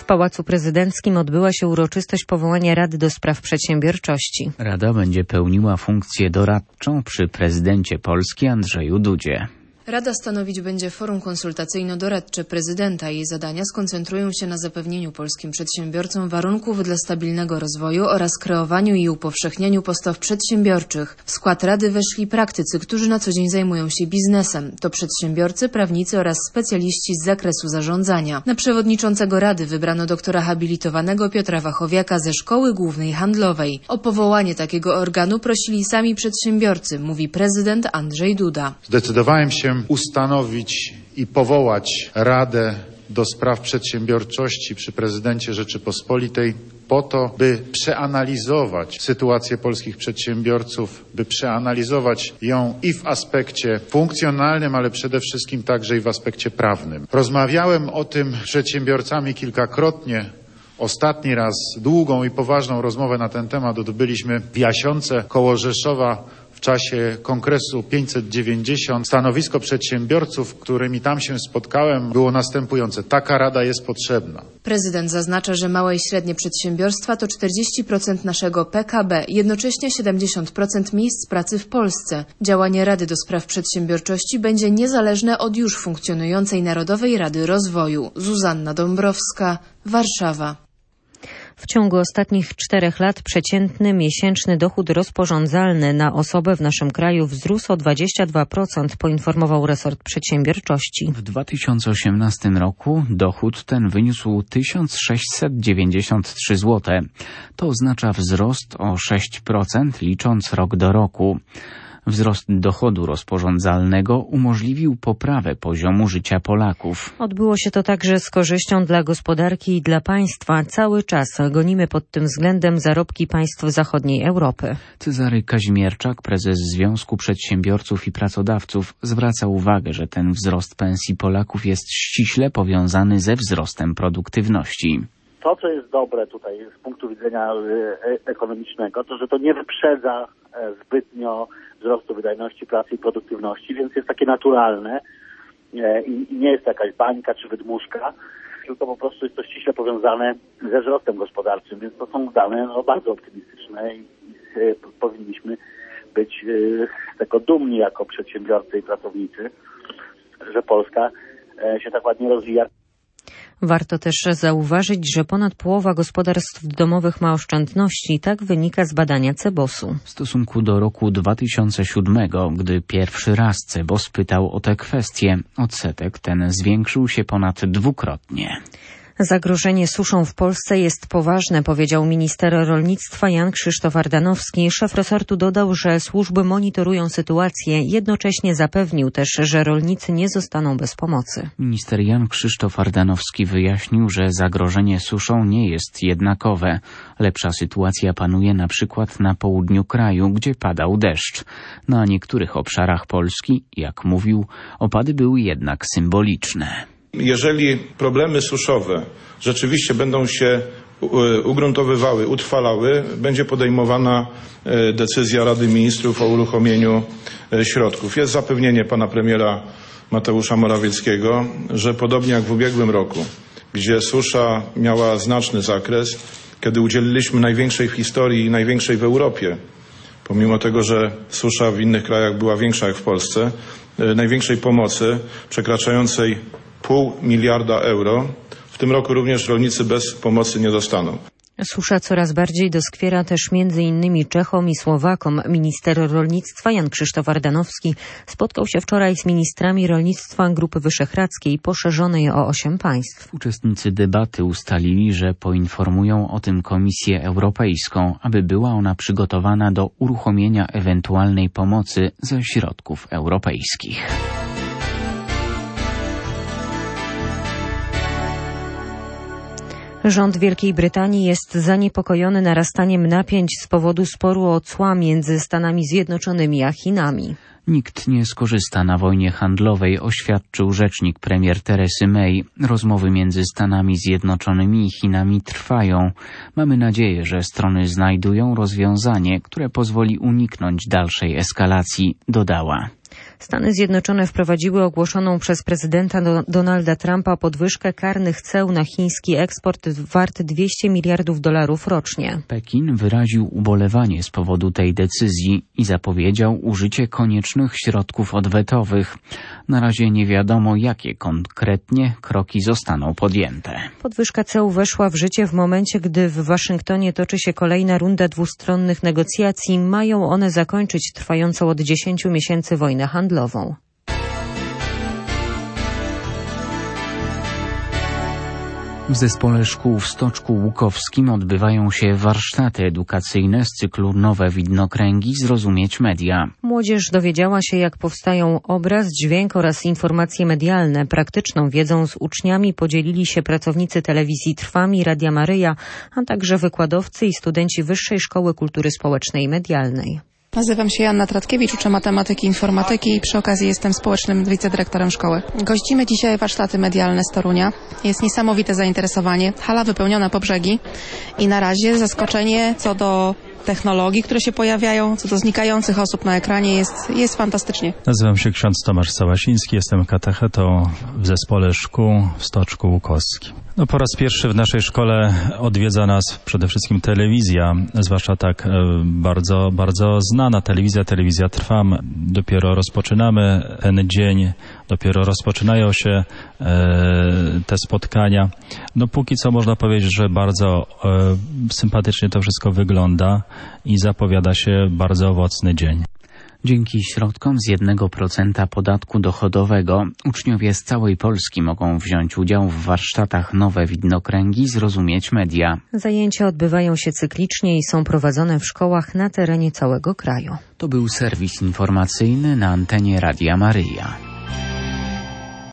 W Pałacu Prezydenckim odbyła się uroczystość powołania Rady do Spraw Przedsiębiorczości. Rada będzie pełniła funkcję doradczą przy prezydencie Polski Andrzeju Dudzie. Rada stanowić będzie forum konsultacyjno-doradcze prezydenta. Jej zadania skoncentrują się na zapewnieniu polskim przedsiębiorcom warunków dla stabilnego rozwoju oraz kreowaniu i upowszechnianiu postaw przedsiębiorczych. W skład Rady weszli praktycy, którzy na co dzień zajmują się biznesem. To przedsiębiorcy, prawnicy oraz specjaliści z zakresu zarządzania. Na przewodniczącego Rady wybrano doktora habilitowanego Piotra Wachowiaka ze Szkoły Głównej Handlowej. O powołanie takiego organu prosili sami przedsiębiorcy, mówi prezydent Andrzej Duda. Zdecydowałem się ustanowić i powołać Radę do Spraw Przedsiębiorczości przy prezydencie Rzeczypospolitej po to, by przeanalizować sytuację polskich przedsiębiorców, by przeanalizować ją i w aspekcie funkcjonalnym, ale przede wszystkim także i w aspekcie prawnym. Rozmawiałem o tym z przedsiębiorcami kilkakrotnie. Ostatni raz długą i poważną rozmowę na ten temat odbyliśmy w Jasionce koło Rzeszowa w czasie kongresu 590. Stanowisko przedsiębiorców, którymi tam się spotkałem, było następujące. Taka rada jest potrzebna. Prezydent zaznacza, że małe i średnie przedsiębiorstwa to 40% naszego PKB, jednocześnie 70% miejsc pracy w Polsce. Działanie Rady do Spraw Przedsiębiorczości będzie niezależne od już funkcjonującej Narodowej Rady Rozwoju. Zuzanna Dąbrowska, Warszawa. W ciągu ostatnich 4 lat przeciętny miesięczny dochód rozporządzalny na osobę w naszym kraju wzrósł o 22%, poinformował resort przedsiębiorczości. W 2018 roku dochód ten wyniósł 1693 zł. To oznacza wzrost o 6%, licząc rok do roku. Wzrost dochodu rozporządzalnego umożliwił poprawę poziomu życia Polaków. Odbyło się to także z korzyścią dla gospodarki i dla państwa. Cały czas gonimy pod tym względem zarobki państw zachodniej Europy. Cezary Kazimierczak, prezes Związku Przedsiębiorców i Pracodawców, zwraca uwagę, że ten wzrost pensji Polaków jest ściśle powiązany ze wzrostem produktywności. To, co jest dobre tutaj z punktu widzenia ekonomicznego, to że to nie wyprzedza zbytnio wzrostu wydajności pracy i produktywności, więc jest takie naturalne i nie jest to jakaś bańka czy wydmuszka, tylko po prostu jest to ściśle powiązane ze wzrostem gospodarczym, więc to są dane bardzo optymistyczne i powinniśmy być z tego dumni jako przedsiębiorcy i pracownicy, że Polska się tak ładnie rozwija. Warto też zauważyć, że ponad połowa gospodarstw domowych ma oszczędności. Tak wynika z badania CBOS-u. W stosunku do roku 2007, gdy pierwszy raz CBOS pytał o tę kwestię, odsetek ten zwiększył się ponad dwukrotnie. Zagrożenie suszą w Polsce jest poważne, powiedział minister rolnictwa Jan Krzysztof Ardanowski. Szef resortu dodał, że służby monitorują sytuację. Jednocześnie zapewnił też, że rolnicy nie zostaną bez pomocy. Minister Jan Krzysztof Ardanowski wyjaśnił, że zagrożenie suszą nie jest jednakowe. Lepsza sytuacja panuje na przykład na południu kraju, gdzie padał deszcz. Na niektórych obszarach Polski, jak mówił, opady były jednak symboliczne. Jeżeli problemy suszowe rzeczywiście będą się ugruntowywały, utrwalały, będzie podejmowana decyzja Rady Ministrów o uruchomieniu środków. Jest zapewnienie pana premiera Mateusza Morawieckiego, że podobnie jak w ubiegłym roku, gdzie susza miała znaczny zakres, kiedy udzieliliśmy największej w historii i największej w Europie, pomimo tego, że susza w innych krajach była większa jak w Polsce, największej pomocy przekraczającej 0,5 miliarda euro. W tym roku również rolnicy bez pomocy nie zostaną. Susza coraz bardziej doskwiera też m.in. Czechom i Słowakom. Minister rolnictwa Jan Krzysztof Ardanowski spotkał się wczoraj z ministrami rolnictwa Grupy Wyszehradzkiej, poszerzonej o 8 państw. Uczestnicy debaty ustalili, że poinformują o tym Komisję Europejską, aby była ona przygotowana do uruchomienia ewentualnej pomocy ze środków europejskich. Rząd Wielkiej Brytanii jest zaniepokojony narastaniem napięć z powodu sporu o cła między Stanami Zjednoczonymi a Chinami. Nikt nie skorzysta na wojnie handlowej, oświadczył rzecznik premier Teresy May. Rozmowy między Stanami Zjednoczonymi i Chinami trwają. Mamy nadzieję, że strony znajdują rozwiązanie, które pozwoli uniknąć dalszej eskalacji, dodała. Stany Zjednoczone wprowadziły ogłoszoną przez prezydenta Donalda Trumpa podwyżkę karnych ceł na chiński eksport wart $200 miliardów rocznie. Pekin wyraził ubolewanie z powodu tej decyzji i zapowiedział użycie koniecznych środków odwetowych. Na razie nie wiadomo, jakie konkretnie kroki zostaną podjęte. Podwyżka ceł weszła w życie w momencie, gdy w Waszyngtonie toczy się kolejna runda dwustronnych negocjacji. Mają one zakończyć trwającą od 10 miesięcy wojnę handlową. W Zespole Szkół w Stoczku Łukowskim odbywają się warsztaty edukacyjne z cyklu Nowe Widnokręgi – Zrozumieć media. Młodzież dowiedziała się, jak powstają obraz, dźwięk oraz informacje medialne. Praktyczną wiedzą z uczniami podzielili się pracownicy telewizji Trwam i Radia Maryja, a także wykładowcy i studenci Wyższej Szkoły Kultury Społecznej i Medialnej. Nazywam się Joanna Tratkiewicz, uczę matematyki i informatyki i przy okazji jestem społecznym wicedyrektorem szkoły. Gościmy dzisiaj warsztaty medialne z Torunia. Jest niesamowite zainteresowanie, hala wypełniona po brzegi i na razie zaskoczenie co do technologii, które się pojawiają, co do znikających osób na ekranie jest fantastycznie. Nazywam się ksiądz Tomasz Sałasiński, jestem katechetą w Zespole Szkół w Stoczku Łukowskim. Po raz pierwszy w naszej szkole odwiedza nas przede wszystkim telewizja, zwłaszcza tak bardzo, bardzo znana telewizja Trwam. Dopiero rozpoczynamy ten dzień, dopiero rozpoczynają się te spotkania. Póki co można powiedzieć, że bardzo sympatycznie to wszystko wygląda i zapowiada się bardzo owocny dzień. Dzięki środkom z 1% podatku dochodowego uczniowie z całej Polski mogą wziąć udział w warsztatach Nowe Widnokręgi – Zrozumieć media. Zajęcia odbywają się cyklicznie i są prowadzone w szkołach na terenie całego kraju. To był serwis informacyjny na antenie Radia Maryja.